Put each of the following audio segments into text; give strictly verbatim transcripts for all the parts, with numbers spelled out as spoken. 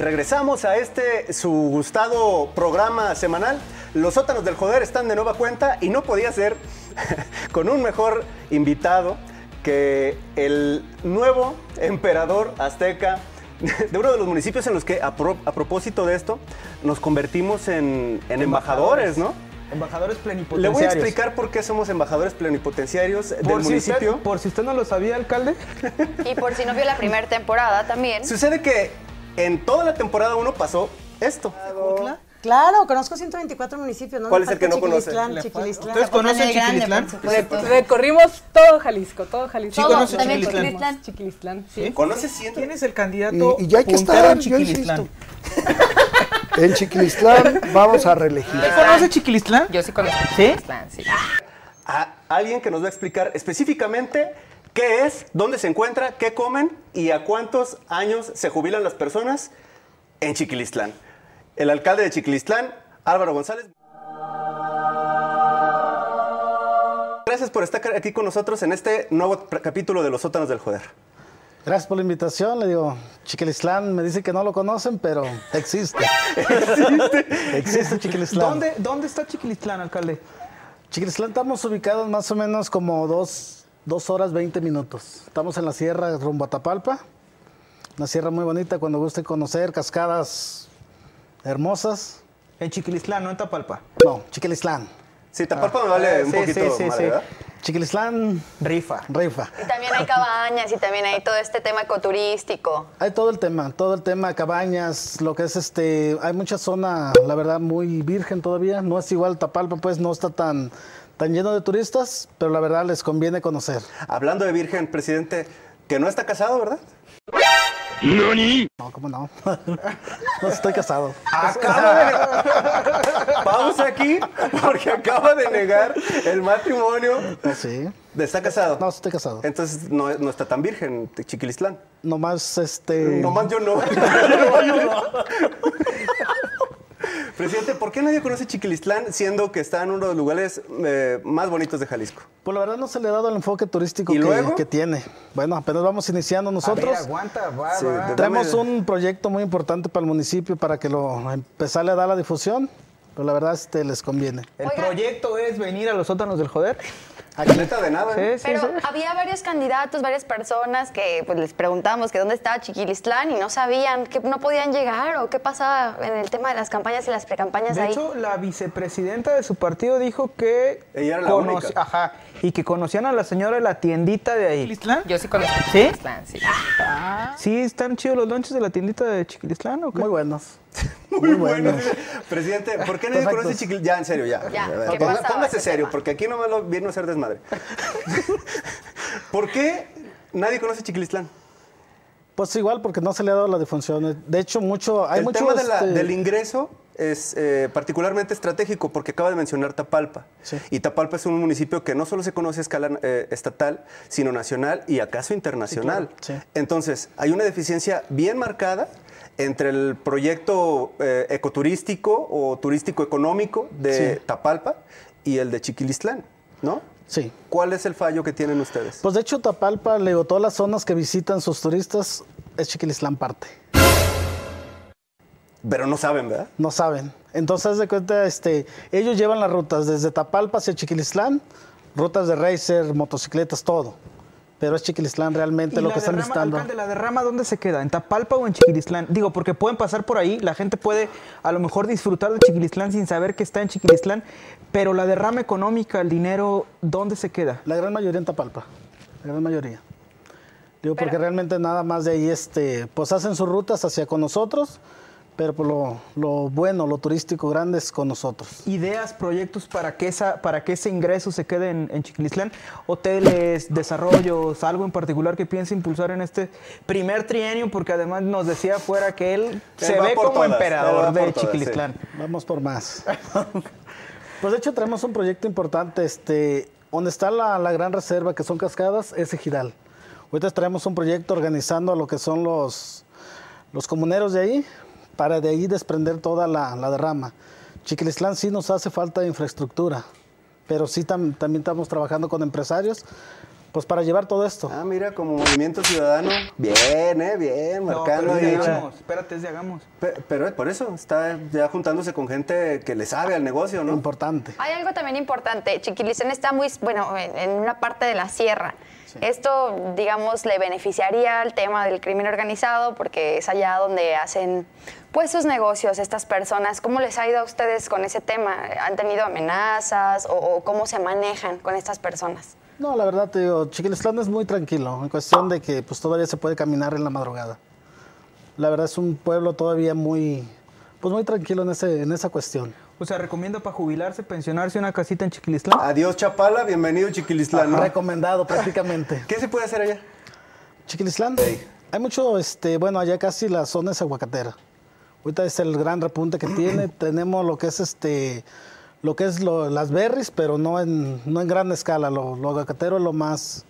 Regresamos a este, su gustado programa semanal. Los sótanos del joder están de nueva cuenta y no podía ser con un mejor invitado que el nuevo emperador azteca de uno de los municipios en los que, a, pro, a propósito de esto, nos convertimos en, en embajadores, ¿no? Embajadores plenipotenciarios. Le voy a explicar por qué somos embajadores plenipotenciarios del por si municipio. Usted, por si usted no lo sabía, alcalde. Y por si no vio la primera temporada también. Sucede que en toda la temporada uno pasó esto. Claro, conozco ciento veinticuatro municipios, ¿no? ¿Cuál es el que no conoce? Chiquilistlán. ¿Ustedes conocen Chiquilistlán? Recorrimos todo Jalisco, todo Jalisco. Sí, conozco también Chiquilistlán. Chiquilistlán. Chiquilistlán, sí. ¿Conoces ciento? ¿Quién es el candidato Y, y ya hay que puntero estar, en yo Chiquilistlán? insisto. En Chiquilistlán vamos a reelegir. ¿Usted conoce Chiquilistlán? Yo sí conozco ¿Sí? Chiquilistlán, sí. A alguien que nos va a explicar específicamente qué es, dónde se encuentra, qué comen y a cuántos años se jubilan las personas en Chiquilistlán. El alcalde de Chiquilistlán, Álvaro González. Gracias por estar aquí con nosotros en este nuevo capítulo de Los Sótanos del Joder. Gracias por la invitación. Le digo, Chiquilistlán me dice que no lo conocen, pero existe. ¿Existe? Existe Chiquilistlán. ¿Dónde, ¿Dónde está Chiquilistlán, alcalde? Chiquilistlán estamos ubicados más o menos como dos, dos horas veinte minutos. Estamos en la sierra rumbo a Tapalpa. Una sierra muy bonita cuando guste conocer, cascadas hermosas. En Chiquilistlán, no en Tapalpa. No, Chiquilistlán. Sí, Tapalpa me vale eh, un sí, poquito sí, sí, mal, sí. ¿verdad? Chiquilistlán, Rifa. rifa. Y también hay cabañas y también hay todo este tema ecoturístico. Hay todo el tema, todo el tema, cabañas, lo que es este, hay mucha zona, la verdad, muy virgen todavía. No es igual Tapalpa, pues no está tan, tan lleno de turistas, pero la verdad les conviene conocer. Hablando de virgen, presidente, que no está casado, ¿verdad? No, ¿cómo no? No estoy casado. Acaba de... Pausa aquí, porque acaba de negar el matrimonio. Sí. ¿Está casado? No, estoy casado. Entonces no, no está tan virgen, Chiquilistlán. Nomás este. Nomás yo no. Nomás yo no. Presidente, ¿por qué nadie conoce Chiquilistlán siendo que está en uno de los lugares eh, más bonitos de Jalisco? Pues la verdad no se le ha dado el enfoque turístico ¿Y que, luego? que tiene. Bueno, apenas vamos iniciando nosotros. A ver, aguanta, va, Sí, va. de- Traemos dame- un proyecto muy importante para el municipio para que lo empezarle a dar la difusión, pero la verdad este, les conviene. El Oiga. proyecto es venir a los sótanos del joder. Aquí neta de nada. ¿eh? Sí, sí, Pero sí. había varios candidatos, varias personas que pues, les preguntamos que dónde estaba Chiquilistlán y no sabían, que no podían llegar o qué pasaba en el tema de las campañas y las precampañas De ahí. hecho, la vicepresidenta de su partido dijo que... Ella era la conoc- única. Ajá, y que conocían a la señora de la tiendita de ahí. ¿Chiquilistlán? Yo sí conozco ¿Sí? Chiquilistlán, sí. ¿Sí están chidos los lonches de la tiendita de Chiquilistlán o qué? Muy buenos. Muy bueno. Presidente, ¿por qué nadie Perfectos. conoce Chiquilistlán? Ya, en serio, ya. Ya, A ver, ¿qué ponga- pasaba Póngase ese serio, tema? porque aquí no me lo viene a hacer desmadre. ¿Por qué nadie conoce Chiquilistlán? Pues igual porque no se le ha dado la difusión. De hecho, mucho, hay El mucho tema de la- este, del ingreso es eh, particularmente estratégico porque acaba de mencionar Tapalpa. Sí. Y Tapalpa es un municipio que no solo se conoce a escala eh, estatal, sino nacional y acaso internacional. Sí, claro, sí. Entonces, hay una deficiencia bien marcada entre el proyecto eh, ecoturístico o turístico-económico de Sí. Tapalpa y el de Chiquilistlán, ¿no? Sí. ¿Cuál es el fallo que tienen ustedes? Pues de hecho, Tapalpa, le digo, todas las zonas que visitan sus turistas es Chiquilistlán parte. Pero no saben, ¿verdad? No saben. Entonces, haz de cuenta, este, ellos llevan las rutas desde Tapalpa hacia Chiquilistlán, rutas de racer, motocicletas, todo. Pero es Chiquilistlán realmente ¿Y lo la que están derrama, visitando. alcalde, la derrama dónde se queda? ¿En Tapalpa o en Chiquilistlán? Digo, porque pueden pasar por ahí, la gente puede a lo mejor disfrutar de Chiquilistlán sin saber que está en Chiquilistlán, pero la derrama económica, el dinero, ¿dónde se queda? La gran mayoría en Tapalpa, la gran mayoría. Digo, porque Pero- realmente nada más de ahí, este, pues hacen sus rutas hacia con nosotros, pero pues lo, lo bueno, lo turístico grande es con nosotros. ¿Ideas, proyectos para que, esa, para que ese ingreso se quede en, en Chiquilistlán? ¿Hoteles, desarrollos, algo en particular que piense impulsar en este primer trienio? Porque además nos decía afuera que él, Él se va ve por como todas, él emperador va por de todas, Chiquilistlán. Vamos por más. Pues de hecho traemos un proyecto importante, este, donde está la, la gran reserva, que son cascadas, es Ejidal. Ahorita traemos un proyecto organizando a lo que son los, los comuneros de ahí, para de ahí desprender toda la, la derrama. Chiquilistlán sí nos hace falta infraestructura, pero sí tam- también estamos trabajando con empresarios pues para llevar todo esto. Ah, mira, como Movimiento Ciudadano. Bien, eh, bien, No, marcando pero es ahí. de Hagamos, espérate, es de Hagamos. Pe- Pero por eso está ya juntándose con gente que le sabe al negocio, ¿no? Importante. Hay algo también importante. Chiquilislán está muy, bueno, en, en una parte de la sierra. Esto, digamos, le beneficiaría al tema del crimen organizado porque es allá donde hacen pues sus negocios estas personas. ¿Cómo les ha ido a ustedes con ese tema? ¿Han tenido amenazas o, o cómo se manejan con estas personas? No, la verdad te digo, Chiquilistlán es muy tranquilo, en cuestión de que pues todavía se puede caminar en la madrugada. La verdad es un pueblo todavía muy, pues muy tranquilo en, ese, en esa cuestión. O sea, recomiendo para jubilarse, pensionarse una casita en Chiquilistlán. Adiós, Chapala, bienvenido, Chiquilistlán, ¿no? Recomendado prácticamente. ¿Qué se puede hacer allá? Chiquilistlán, hay mucho, este, bueno, allá casi la zona es aguacatera. Ahorita es el gran repunte que tiene. Tenemos lo que es este, lo que es lo- las berries, pero no en, no en gran escala. Lo, lo aguacatero es lo más,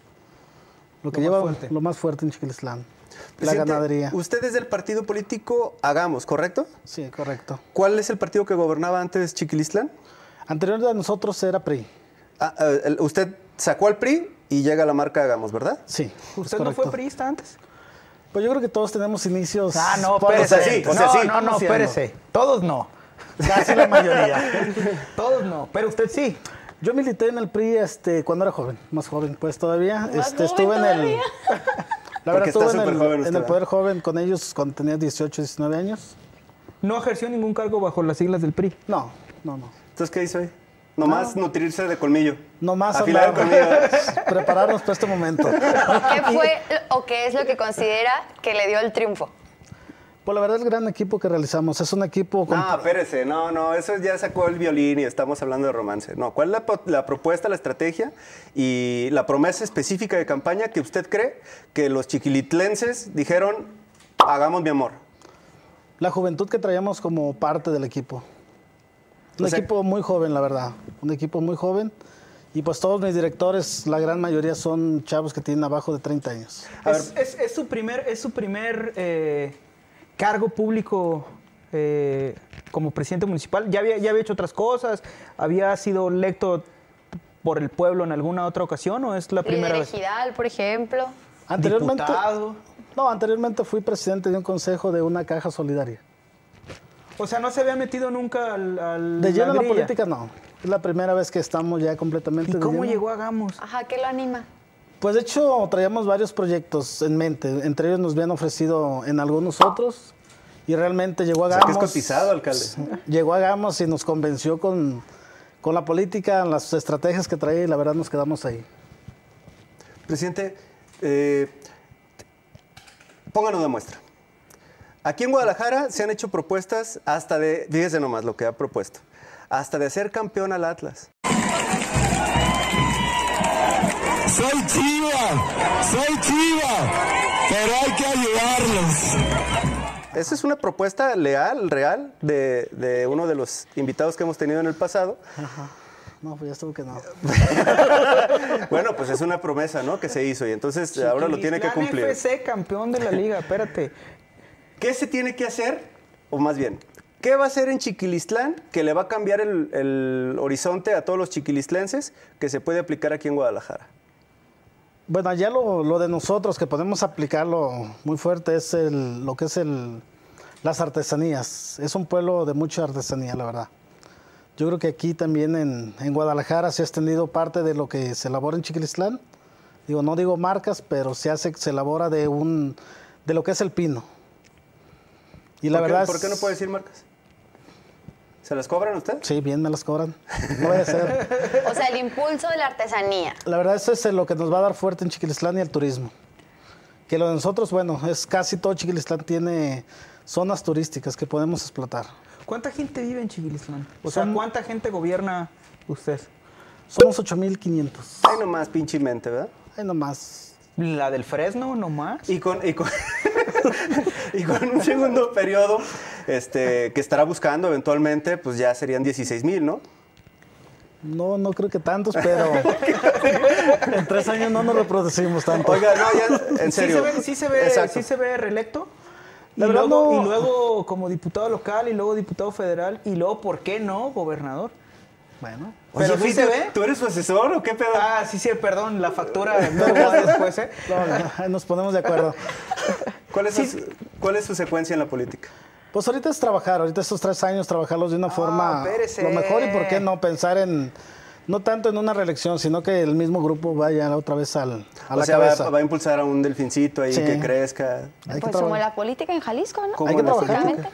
lo que Lo más lleva fuerte. lo más fuerte en Chiquilistlán. La Presidente, ganadería. Usted es del partido político Hagamos, ¿correcto? Sí, correcto. ¿Cuál es el partido que gobernaba antes Chiquilistlán? Anterior a nosotros era P R I. Ah, eh, el- usted sacó al P R I y llega a la marca Hagamos, ¿verdad? Sí. ¿Usted es no fue correcto. priista antes? Pues yo creo que todos tenemos inicios. Ah, no, por- espérese. o sea, sí, o sea, no, sí. no, no, Siendo. espérese. Todos no. Casi la mayoría. Todos no, pero usted sí. Yo milité en el P R I este, cuando era joven, más joven, pues todavía. Más este, joven estuve en el. todavía. La Porque verdad, está estuve en súper el, joven en usted, el Poder Joven con ellos cuando tenía dieciocho, diecinueve años. No ejerció ningún cargo bajo las siglas del P R I. No, no, no. Entonces, ¿qué hizo ahí? Nomás nutrirse de colmillo. No más Afilar el hablar, colmillo. prepararnos para este momento. ¿Qué fue o qué es lo que considera que le dio el triunfo? Pues la verdad es el gran equipo que realizamos. Es un equipo con- No, espérese, no, no, eso ya sacó el violín y estamos hablando de romance. No, ¿cuál es la, po- la propuesta, la estrategia y la promesa específica de campaña que usted cree que los chiquilitlenses dijeron, hagamos mi amor? la juventud que traíamos como parte del equipo. Un O sea- equipo muy joven, la verdad. Un equipo muy joven. Y pues todos mis directores, la gran mayoría son chavos que tienen abajo de treinta años. A Es, es- es su primer, es su primer eh, cargo público eh, como presidente municipal. Ya había, ya había hecho otras cosas. ¿Había sido electo por el pueblo en alguna otra ocasión o es la primera Líder vez? ejidal, por ejemplo. Anteriormente, Diputado. no, anteriormente fui presidente de un consejo de una caja solidaria. O sea, no se había metido nunca al, al De lleno en la grilla. política, no. Es la primera vez que estamos ya completamente ¿Y de cómo lleno. llegó a Hagamos? Ajá, ¿qué lo anima? Pues de hecho traíamos varios proyectos en mente. Entre ellos nos habían ofrecido en algunos otros. Y realmente llegó a O sea, Hagamos. que es cotizado, alcalde. Llegó a Hagamos y nos convenció con, con la política, las estrategias que traía y la verdad nos quedamos ahí. Presidente, eh, pónganos la muestra. Aquí en Guadalajara se han hecho propuestas hasta de, fíjese nomás lo que ha propuesto, hasta de hacer campeón al Atlas. Soy Chiva, soy Chiva, pero hay que ayudarlos. Esa es una propuesta leal, real, de, de uno de los invitados que hemos tenido en el pasado. No, pues ya estuvo que no. Bueno, pues es una promesa, ¿no? Que se hizo y entonces ahora lo tiene que Chiquilistlán cumplir. F C, campeón de la liga, espérate. ¿Qué se tiene que hacer? O más bien, ¿qué va a hacer en Chiquilistlán que le va a cambiar el, el horizonte a todos los chiquilistlenses que se puede aplicar aquí en Guadalajara? Bueno, allá lo, lo de nosotros, que podemos aplicarlo muy fuerte, es el, lo que es el, las artesanías. Es un pueblo de mucha artesanía, la verdad. Yo creo que aquí también en, en Guadalajara se ha extendido parte de lo que se elabora en Chiquilistlán. Digo, no digo marcas, pero se hace, se elabora de un, de lo que es el pino. Y la ¿Por qué- verdad ¿Por es- qué no puede decir marcas? ¿Se las cobran usted? Sí, bien me las cobran. No vaya a ser. O sea, el impulso de la artesanía. La verdad, eso es lo que nos va a dar fuerte en Chiquilistlán y el turismo. Que lo de nosotros, bueno, es casi todo Chiquilistlán tiene zonas turísticas que podemos explotar. ¿Cuánta gente vive en Chiquilistlán? O sea, Son- ¿cuánta gente gobierna usted? Somos ocho mil quinientos. Ay, nomás, pinche mente, ¿verdad? Ahí nomás. ¿La del Fresno nomás? Y con, y con, y con un segundo periodo este, que estará buscando eventualmente, pues ya serían dieciséis mil, ¿no? No, no creo que tantos, pero en tres años no nos reproducimos tanto. Oiga, no, ya, en serio. ¿Sí se ve, sí se ve, Exacto. sí se ve reelecto? Y La verdad luego, no. y luego como diputado local, y luego diputado federal, y luego, ¿por qué no, gobernador? Bueno. Oye, Pero sí fuiste- se ve. ¿Tú eres su asesor o qué pedo? Ah, sí, sí, perdón, la factura no lo voy a después, ¿eh? No, no, ahí nos ponemos de acuerdo. ¿Cuál es, su, ¿Cuál es su secuencia en la política? Pues ahorita es trabajar, ahorita estos tres años trabajarlos de una forma espérese. lo mejor y por qué no pensar en, no tanto en una reelección, sino que el mismo grupo vaya otra vez al, a O la sea, va, cabeza. va a impulsar a un delfincito ahí Sí. que crezca. Hay que Pues como trabajar. la política en Jalisco, ¿no? Como Hay que en la trabajar. Básicamente.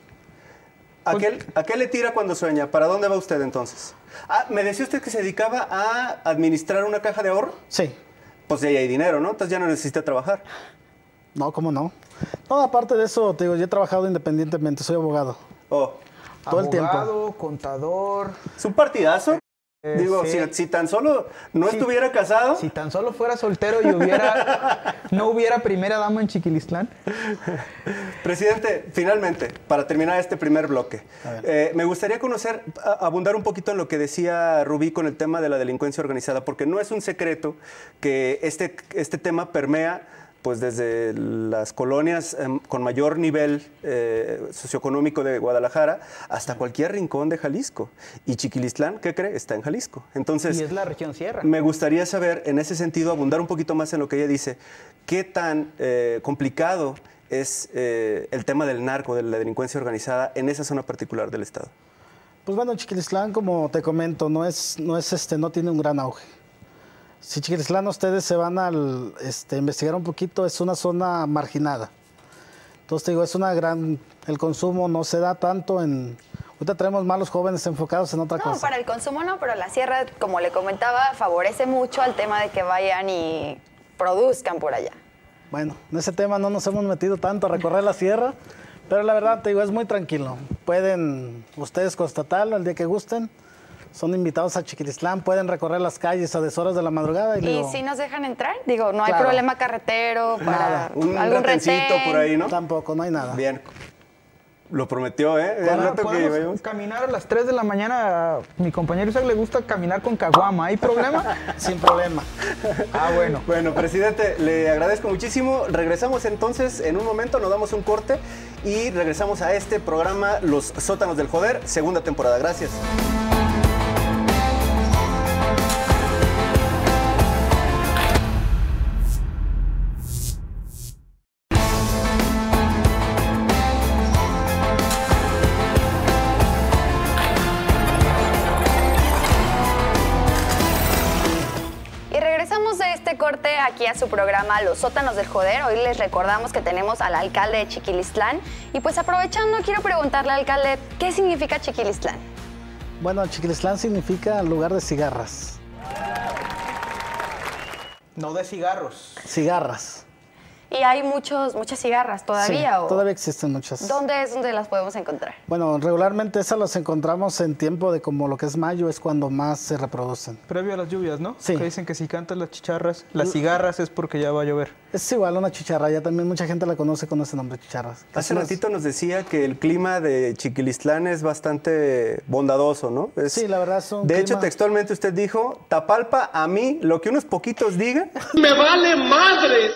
¿A qué, ¿A qué le tira cuando sueña? ¿Para dónde va usted entonces? Ah, me decía usted que se dedicaba a administrar una caja de ahorro. Sí, Pues ya hay dinero, ¿no? Entonces ya no necesita trabajar. no, ¿cómo no? No, aparte de eso, te digo, yo he trabajado independientemente, soy abogado. Oh, Todo el tiempo. Abogado, contador. es un partidazo. Eh, Digo, sí. si, si tan solo no Sí. estuviera casado. Si tan solo fuera soltero y hubiera, no hubiera primera dama en Chiquilistlán. Presidente, finalmente, para terminar este primer bloque, eh, me gustaría conocer, a- abundar un poquito en lo que decía Rubí con el tema de la delincuencia organizada, porque no es un secreto que este, este tema permea pues desde las colonias em, con mayor nivel eh, socioeconómico de Guadalajara hasta cualquier rincón de Jalisco. Y Chiquilistlán, ¿qué cree? Está en Jalisco. Entonces, Y es la región sierra. me gustaría saber, en ese sentido, abundar un poquito más en lo que ella dice. ¿Qué tan eh, complicado es eh, el tema del narco, de la delincuencia organizada en esa zona particular del estado? Pues bueno, Chiquilistlán, como te comento, no es, no es este, no tiene un gran auge. Si Chiquilistlán ustedes se van a este, investigar un poquito, es una zona marginada. Entonces te digo, es una gran, el consumo no se da tanto en, ahorita tenemos más los jóvenes enfocados en otra No, cosa. para el consumo no, pero la sierra, como le comentaba, favorece mucho al tema de que vayan y produzcan por allá. Bueno, en ese tema no nos hemos metido tanto a recorrer la sierra, pero la verdad te digo, es muy tranquilo. Pueden ustedes constatarlo el día que gusten. Son invitados a Chiquilistlán, pueden recorrer las calles a deshoras de la madrugada. Y, ¿Y digo, si nos dejan entrar? Digo, no hay Claro. problema carretero para Nada. Un algún retencito retén. por ahí, ¿no? Tampoco, no hay nada. Bien. Lo prometió, ¿eh? El Podemos- rato que podemos llevamos. caminar a las tres de la mañana. A mi compañero Isaac le gusta caminar con caguama. ¿Hay problema? Sin problema. Ah, bueno. Bueno, presidente, le agradezco muchísimo. Regresamos entonces en un momento, nos damos un corte y regresamos a este programa Los Sótanos del Joder, segunda temporada. Gracias. Y regresamos de este corte aquí a su programa Los Sótanos del Joder. Hoy les recordamos que tenemos al alcalde de Chiquilistlán. Y pues aprovechando, quiero preguntarle al alcalde, ¿qué significa Chiquilistlán? Bueno, Chiquilistlán significa lugar de cigarras. No de cigarros. Cigarras. Y hay muchos, muchas cigarras todavía. Sí, ¿o todavía existen muchas. ¿Dónde es donde las podemos encontrar? Bueno, regularmente esas las encontramos en tiempo de como lo que es mayo, es cuando más se reproducen. Previo a las lluvias, ¿no? Sí. Que dicen que si cantas las chicharras, las cigarras es porque ya va a llover. Es igual una chicharra, ya también mucha gente la conoce con ese nombre, chicharras. Que Hace son las- ratito nos decía que el clima de Chiquilistlán es bastante bondadoso, ¿no? Es- Sí, la verdad es un De clima- hecho, textualmente usted dijo, Tapalpa, a mí, lo que unos poquitos digan. ¡Me vale madre!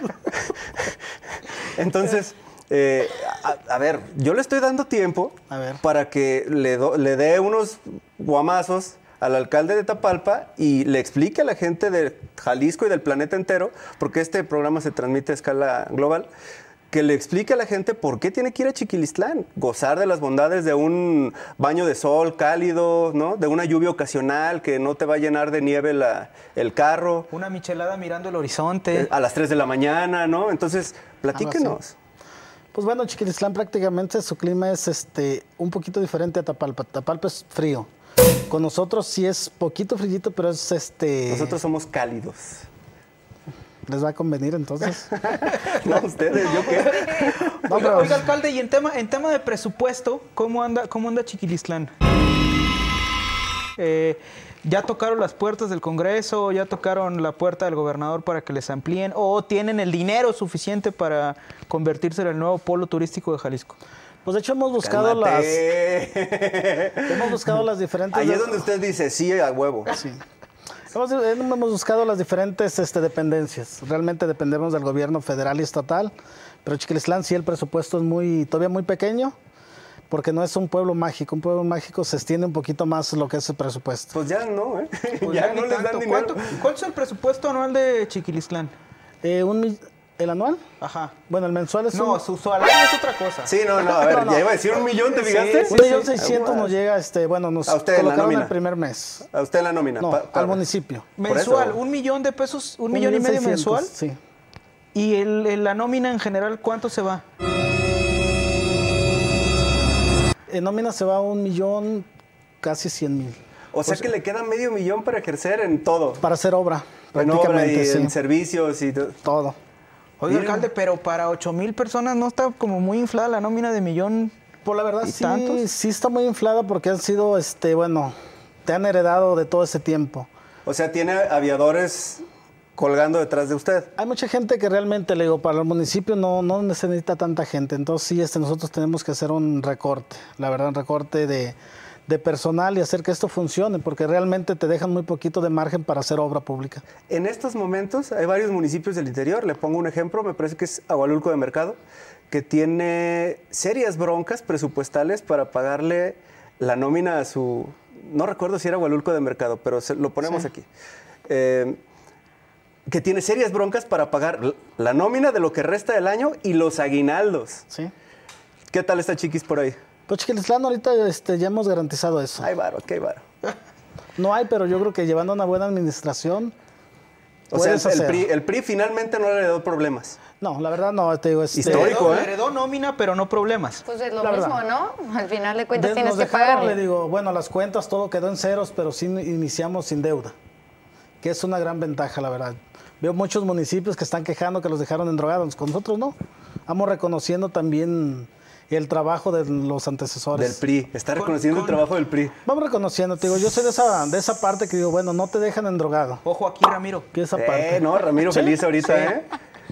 Entonces, eh, a, a ver, yo le estoy dando tiempo A ver. para que le, do- le dé unos guamazos al alcalde de Tapalpa y le explique a la gente de Jalisco y del planeta entero, porque este programa se transmite a escala global, que le explique a la gente por qué tiene que ir a Chiquilistlán, gozar de las bondades de un baño de sol cálido, ¿no? De una lluvia ocasional que no te va a llenar de nieve la- el carro. Una michelada mirando el horizonte. eh, A las tres de la mañana, ¿no? Entonces, platíquenos. Pues bueno, Chiquilistlán prácticamente su clima es este un poquito diferente a Tapalpa. Tapalpa es frío. Con nosotros sí es poquito frillito, pero es este... Nosotros somos cálidos. ¿Les va a convenir entonces? No, ustedes, ¿yo qué? No, Oiga, pero- oiga, alcalde, y en tema, en tema de presupuesto, ¿cómo anda, cómo anda Chiquilistlán? Eh, ¿Ya tocaron las puertas del Congreso? ¿Ya tocaron la puerta del gobernador para que les amplíen? ¿O tienen el dinero suficiente para convertirse en el nuevo polo turístico de Jalisco? Pues de hecho hemos buscado las... Cálmate. Hemos buscado las diferentes... Ahí es donde usted dice sí a huevo. Sí. Hemos, hemos buscado las diferentes este, dependencias. Realmente dependemos del gobierno federal y estatal, pero Chiquilistlán sí el presupuesto es muy todavía muy pequeño, porque no es un pueblo mágico. Un pueblo mágico se extiende un poquito más lo que es el presupuesto. Pues ya no, ¿eh? Pues ya ya no ni les dan tanto. dinero. ¿Cuánto, ¿Cuánto es el presupuesto anual de Chiquilistlán? Eh, un mi- ¿El anual? Ajá. Bueno, el mensual es No, un... su salario es otra cosa. Sí, no, no, a ver, No, no. ya iba a decir un millón, ¿te Sí, fijaste? sí, Un millón seiscientos nos llega, este, bueno, nos A usted en la colocaron nómina. el primer mes. A usted la nómina. No, pa- pa- al municipio. Por Mensual, eso. un millón de pesos, un, millón y medio seiscientos, mensual. Sí. ¿Y el, el- la nómina en general cuánto se va? En nómina se va un millón, casi cien mil. O sea que le queda medio millón para ejercer en todo. Para hacer obra, En obra prácticamente, y sí. en servicios y todo. Todo. Oiga, Mira. alcalde, pero para ocho mil personas no está como muy inflada la nómina de millón. Por la verdad, ¿Y sí, tantos? sí está muy inflada porque han sido, este, bueno, te han heredado de todo ese tiempo. O sea, tiene aviadores colgando detrás de usted. Hay mucha gente que realmente, le digo, para el municipio no, no necesita tanta gente. Entonces, sí, este, nosotros tenemos que hacer un recorte, la verdad, un recorte de, de personal y hacer que esto funcione, porque realmente te dejan muy poquito de margen para hacer obra pública. En estos momentos hay varios municipios del interior. Le pongo un ejemplo, me parece que es Agualulco de Mercado, que tiene serias broncas presupuestales para pagarle la nómina a su... No recuerdo si era Agualulco de Mercado, pero se- lo ponemos aquí. Eh, que tiene serias broncas para pagar l- la nómina de lo que resta del año y los aguinaldos. ¿Sí? ¿Qué tal está Chiquis por ahí? Pues Chiquilistlán ahorita este, ya hemos garantizado eso. Hay varo, ¿qué hay varo? No hay, pero yo creo que llevando una buena administración, O sea, el, puedes el hacer. P R I, el P R I finalmente no le dio problemas. No, la verdad no, te digo, este, Histórico, heredó, ¿eh? heredó nómina, pero no problemas. Pues es lo La mismo, verdad. ¿no? Al final de cuentas de- tienes nos que dejaron, pagarle. le digo, bueno, las cuentas todo quedó en ceros, pero sí iniciamos sin deuda, que es una gran ventaja, la verdad. Veo muchos municipios que están quejando que los dejaron endrogados, con nosotros no. Vamos reconociendo también el trabajo de los antecesores. Del P R I. Está Con- reconociendo con- el trabajo del P R I. Vamos reconociendo, te digo, yo soy de esa, de esa parte que digo, bueno, no te dejan endrogado. Ojo aquí, Ramiro. Que esa parte. Eh, no, Ramiro feliz ahorita, Sí. ¿eh?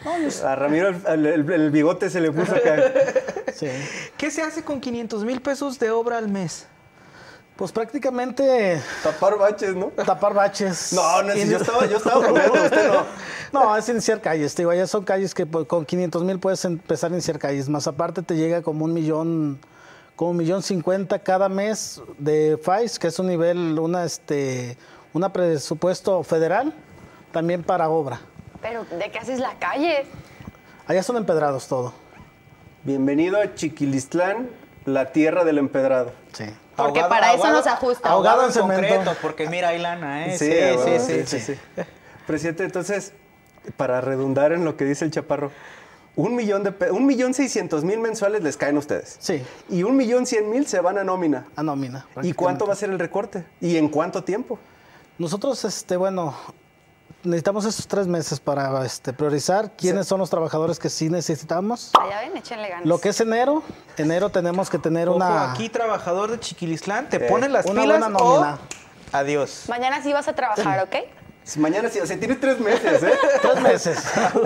A Ramiro el, el- el bigote se le puso acá. Sí. ¿Qué se hace con quinientos mil pesos de obra al mes? Pues prácticamente Tapar baches, ¿no? tapar baches. No, no, si yo estaba, yo estaba bromeando, usted no. No, es iniciar calles, te digo, ya son calles que pues, con quinientos mil puedes empezar a iniciar calles, más aparte te llega como un millón, como un millón cincuenta cada mes de F A I S, que es un nivel, una, este, una presupuesto federal, también para obra. Pero, ¿de qué haces la calle? Allá son empedrados todo. Bienvenido a Chiquilistlán, la tierra del empedrado. Sí. Porque para eso nos ajusta. ahogado Ahogado en en cemento. concreto, porque mira, hay lana, ¿eh? Sí, sí, sí, sí. Presidente, entonces, para redundar en lo que dice el Chaparro, un millón de pe- un millón seiscientos mil mensuales les caen a ustedes. Sí, Y un millón cien mil se van a nómina. a nómina. ¿Y cuánto va a ser el recorte? ¿Y en cuánto tiempo? Nosotros, este, bueno, necesitamos esos tres meses para este, priorizar quiénes son los trabajadores que sí necesitamos. Allá ven, échenle ganas. Lo que es enero, enero tenemos que tener Ojo, una... aquí trabajador de Chiquilistlán, te Eh, pones las una pilas buena o nómina. adiós. Mañana sí vas a trabajar, ¿ok? Si mañana sí, o sea, tienes tres meses, ¿eh? Tres meses.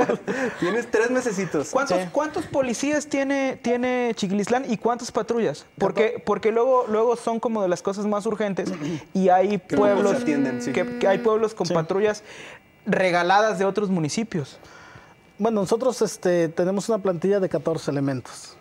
Tienes tres mesecitos. ¿Cuántos, Sí. ¿Cuántos policías tiene, tiene Chiquilistlán y cuántas patrullas? Porque, porque luego, luego son como de las cosas más urgentes y hay Que luego pueblos se atienden, sí. que, que hay pueblos con Sí. patrullas regaladas de otros municipios. Bueno, nosotros este, tenemos una plantilla de catorce elementos.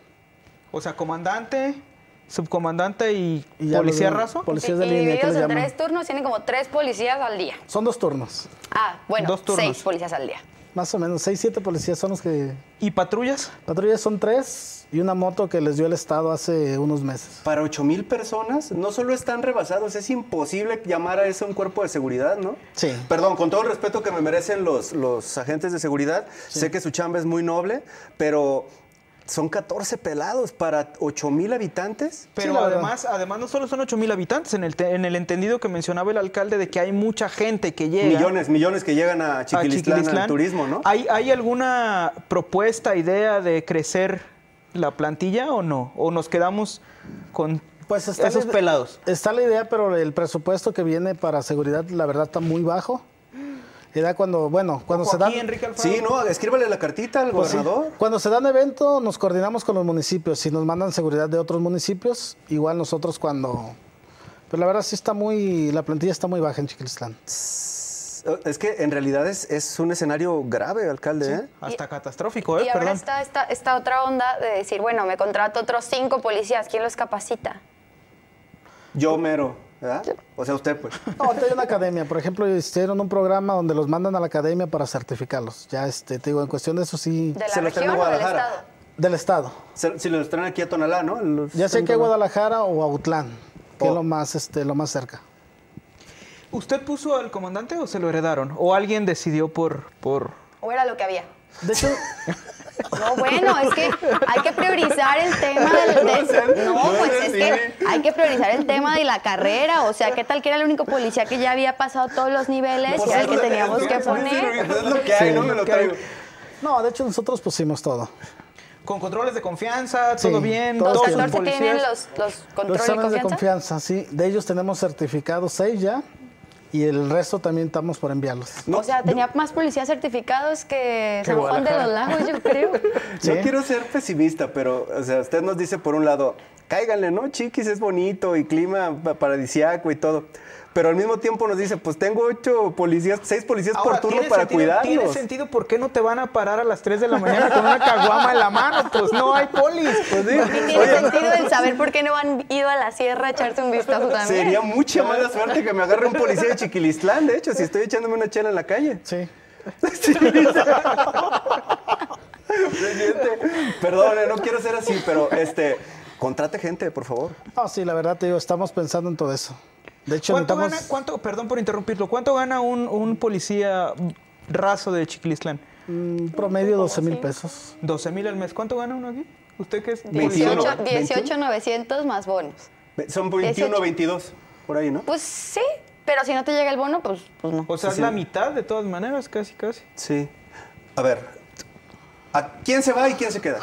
O sea, comandante, subcomandante y, Y ya policía los- raso. Policías Sí, de y línea, que divididos les en llaman. tres turnos, tienen como tres policías al día. Son dos turnos. Ah, bueno, Dos turnos. seis policías al día. Más o menos, seis, siete policías son los que... ¿Y patrullas? Patrullas son tres y una moto que les dio el Estado hace unos meses. Para ocho mil personas, no solo están rebasados, es imposible llamar a eso un cuerpo de seguridad, ¿no? Sí. Perdón, con todo el respeto que me merecen los, los agentes de seguridad, sé que su chamba es muy noble, pero son catorce pelados para ocho mil habitantes. Pero la verdad. además, además no solo son ocho mil habitantes, en el, te- en el entendido que mencionaba el alcalde de que hay mucha gente que llega. Millones, millones que llegan a a Chiquilistlán, Chiquilistlán. al turismo, ¿no? ¿Hay, ¿Hay alguna propuesta, idea de crecer la plantilla o no? ¿O nos quedamos con Pues está esos la ide- pelados? Está la idea, pero el presupuesto que viene para seguridad, la verdad, está muy bajo. Era cuando, bueno, cuando Ojo se dan... aquí, Enrique Alfaro. Sí, no, escríbale la cartita al Pues sí. gobernador. Cuando se dan evento, nos coordinamos con los municipios. Si nos mandan seguridad de otros municipios, igual nosotros cuando... Pero la verdad sí está muy... La plantilla está muy baja en Chiquilistlán. Es, es que en realidad es, es un escenario grave, alcalde, ¿eh? Hasta Y- catastrófico, ¿eh? Y ahora Perdón. está esta, esta otra onda de decir, bueno, me contrato otros cinco policías, ¿quién los capacita? Yo mero, ¿verdad? O sea, usted, pues. No, ahorita hay una academia. Por ejemplo, hicieron un programa donde los mandan a la academia para certificarlos. Ya, este, te digo, en cuestión de eso sí, ¿De la Se los traen región de o del Guadalajara. estado? del Estado. Se- Si los traen aquí a Tonalá, ¿no? Los- Ya sea que Guadalajara o Autlán, que Oh. es lo más, este, lo más cerca. ¿Usted puso al comandante o se lo heredaron? ¿O alguien decidió por...? por... ¿O era lo que había? De hecho, No, bueno, es que hay que priorizar el tema del... de- no, pues es que hay que priorizar el tema de la carrera. O sea, ¿qué tal que era el único policía que ya había pasado todos los niveles y era el que teníamos que poner? Es lo que hay, no me lo traigo. no, de hecho nosotros pusimos todo. Con controles de confianza, todo Sí, bien, todo ¿Los bien. son catorce tienen policías. los, los Los controles de exámenes de confianza? confianza, sí. De ellos tenemos certificados seis ya y el resto también estamos por enviarlos. No, O sea, tenía más policías certificados que San Juan de los Lagos, yo creo. Sí. No quiero ser pesimista, pero, o sea, usted nos dice por un lado, cáiganle, ¿no? Chiquis, es bonito y clima pa- paradisiaco y todo. Pero al mismo tiempo nos dice, pues tengo ocho policías, seis policías Ahora, por turno ¿tiene para sentido, cuidarlos. ¿Tiene sentido por qué no te van a parar a las tres de la mañana con una caguama en la mano? Pues no hay polis. Pues sí. Y tiene sentido el saber por qué no han ido a la sierra a echarse un vistazo también. Sería mucha mala suerte que me agarre un policía de Chiquilistlán, de hecho, si estoy echándome una chela en la calle. Sí. Presidente, perdone, no quiero ser así, pero este, contrate gente, por favor. No, sí, la verdad te digo, estamos pensando en todo eso. De hecho, ¿Cuánto necesitamos... gana, cuánto, perdón por interrumpirlo, cuánto gana un, un policía raso de Chiquilistlán? Un promedio doce mil pesos. doce mil al mes. ¿Cuánto gana uno aquí? ¿Usted qué es? veintiuno. dieciocho, dieciocho novecientos más bonos. Son veintiuno, dieciocho. veintidós, por ahí, ¿no? Pues sí, pero si no te llega el bono, pues, pues no. O sea, Sí, es sí. la mitad de todas maneras, casi, casi. Sí. A ver, ¿a quién se va y quién se queda?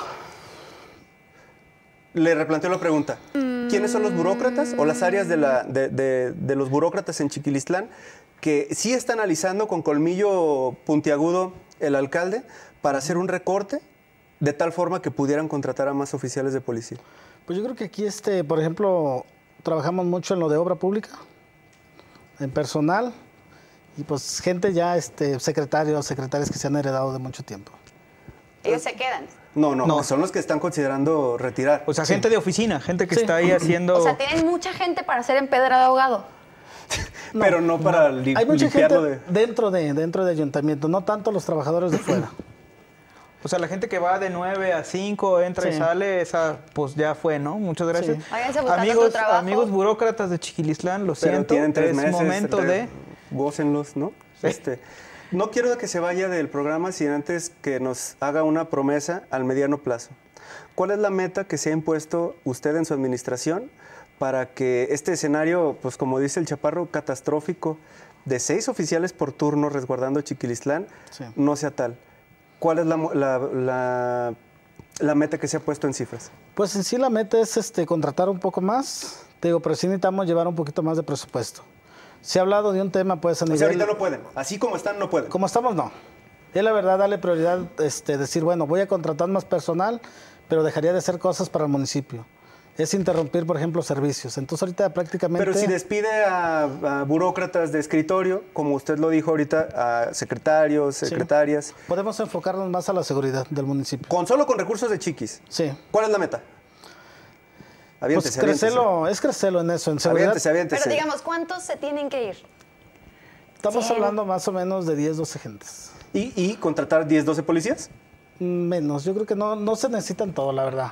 Le replanteo la pregunta. ¿Quiénes son los burócratas o las áreas de, la, de, de- de los burócratas en Chiquilistlán que sí está analizando con colmillo puntiagudo el alcalde para hacer un recorte de tal forma que pudieran contratar a más oficiales de policía? Pues yo creo que aquí, este, por ejemplo, trabajamos mucho en lo de obra pública, en personal, y pues gente ya, este, secretarios, secretarias que se han heredado de mucho tiempo. Ellos se quedan. No, no, No. son los que están considerando retirar. O sea, gente de oficina, gente que Sí. está ahí haciendo... O sea, tienen mucha gente para ser empedrado de ahogado. pero no para li- Hay mucha gente limpiarlo de... dentro de dentro de ayuntamiento, no tanto los trabajadores de fuera. O sea, la gente que va de nueve a cinco, entra y Sí. sale, esa pues ya fue, ¿no? Muchas gracias. Sí. Váyanse buscando Amigos, otro trabajo. amigos burócratas de Chiquilistlán, lo Pero siento, tienen tres es meses. momento re- de... Gócenlos, ¿no? Sí. Este, no quiero que se vaya del programa sin antes que nos haga una promesa al mediano plazo. ¿Cuál es la meta que se ha impuesto usted en su administración para que este escenario, pues como dice el Chaparro, catastrófico de seis oficiales por turno resguardando Chiquilistlán Sí. no sea tal? ¿Cuál es la, mo- la, la- la meta que se ha puesto en cifras? Pues en sí la meta es este, contratar un poco más, te digo, pero sí necesitamos llevar un poquito más de presupuesto. Se ha hablado de un tema, pues a O nivel... sea, ahorita no pueden. Así como están, no pueden. Como estamos, no. Es la verdad darle prioridad, este, decir, bueno, voy a contratar más personal, pero dejaría de hacer cosas para el municipio. Es interrumpir, por ejemplo, servicios. Entonces ahorita prácticamente... Pero si despide a, a burócratas de escritorio, como usted lo dijo ahorita, a secretarios, secretarias, Podemos enfocarnos más a la seguridad del municipio. con solo con recursos de Chiquis, Sí. ¿cuál es la meta? Pues Aviéntese, aviéntese. crecerlo, es crecerlo en eso, en seguridad. Aviéntese, aviéntese. Pero digamos, ¿cuántos se tienen que ir? Estamos cien. hablando más o menos de diez, doce gentes. ¿Y, y contratar diez, doce policías? Menos, yo creo que no, no se necesitan todo, la verdad.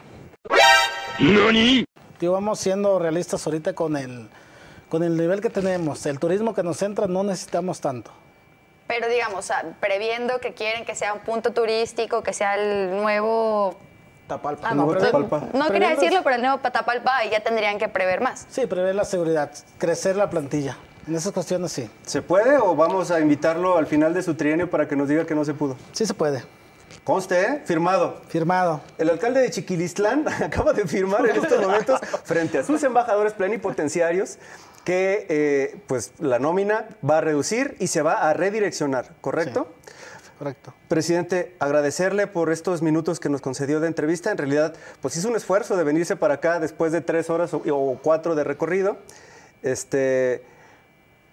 ¿Nani? Digo, vamos siendo realistas ahorita con el, con el nivel que tenemos. El turismo que nos entra no necesitamos tanto. Pero digamos, o sea, previendo que quieren que sea un punto turístico, que sea el nuevo... Tapalpa. Ah, no, pues, Tapalpa. no quería Previendo- decirlo, pero el nuevo Patapalpa y ya tendrían que prever más. Sí, prever la seguridad, crecer la plantilla. En esas cuestiones sí. ¿Se puede o vamos a invitarlo al final de su trienio para que nos diga que no se pudo? Sí se puede. Conste, ¿eh? Firmado. Firmado. El alcalde de Chiquilistlán acaba de firmar en estos momentos frente a sus embajadores plenipotenciarios que eh, pues la nómina va a reducir y se va a redireccionar, ¿correcto? Correcto. Presidente, agradecerle por estos minutos que nos concedió de entrevista. En realidad, pues hizo un esfuerzo de venirse para acá después de tres horas o, o cuatro de recorrido. Este,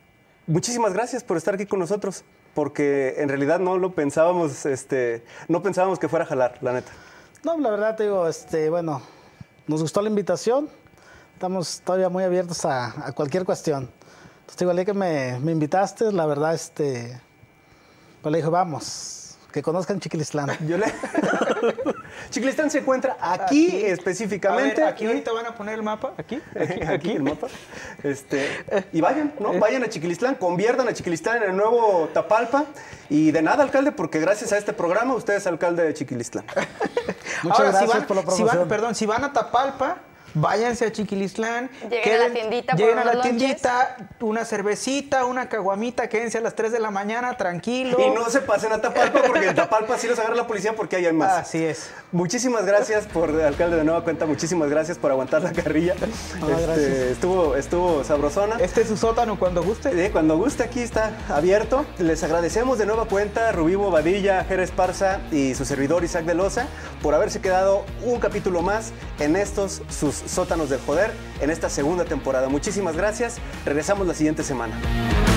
muchísimas gracias por estar aquí con nosotros, porque en realidad no lo pensábamos, este, no pensábamos que fuera a jalar, la neta. No, la verdad te digo, este, bueno, nos gustó la invitación. Estamos todavía muy abiertos a, a cualquier cuestión. Entonces, te digo, el día que me, me invitaste, la verdad, este, pues le dije, vamos, que conozcan Chiquilistlán. Yo le... Chiquilistlán se encuentra aquí, Aquí. específicamente. A ver, aquí ahorita van a poner el mapa, aquí, aquí, Aquí, aquí. el mapa. Este, y vayan, ¿no? Vayan a Chiquilistlán, conviertan a Chiquilistlán en el nuevo Tapalpa. Y de nada, alcalde, porque gracias a este programa usted es alcalde de Chiquilistlán. Muchas Ahora, gracias si van, por la si promoción. van, perdón, si van a Tapalpa, váyanse a Chiquilistlán. Lleguen a la tiendita por Lleguen a unos la lonches. tiendita, una cervecita, una caguamita, quédense a las tres de la mañana, tranquilo. Y no se pasen a Tapalpa, porque en Tapalpa sí los agarra la policía porque ahí hay más. Así es. Muchísimas gracias por, alcalde, de nueva cuenta, muchísimas gracias por aguantar la carrilla. No, Este, gracias. estuvo, estuvo sabrosona. Este es su sótano cuando guste. Eh, cuando guste, aquí está abierto. Les agradecemos de nueva cuenta Rubí Bobadilla, Jera Esparza y su servidor Isaac de Loza por haberse quedado un capítulo más en estos sus sótanos del joder en esta segunda temporada. Muchísimas gracias. Regresamos la siguiente semana.